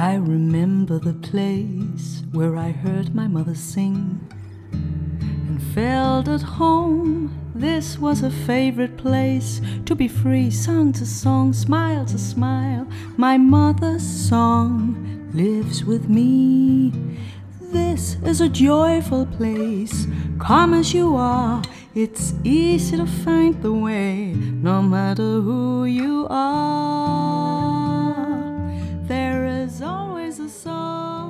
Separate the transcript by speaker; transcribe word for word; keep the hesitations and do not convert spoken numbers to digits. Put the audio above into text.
Speaker 1: I remember the place where I heard my mother sing and felt at home. This was a favorite place to be free, song to song, smile to smile. My mother's song lives with me. This is a joyful place. Come as you are, it's easy to find the way. No matter who you are, there is always a song.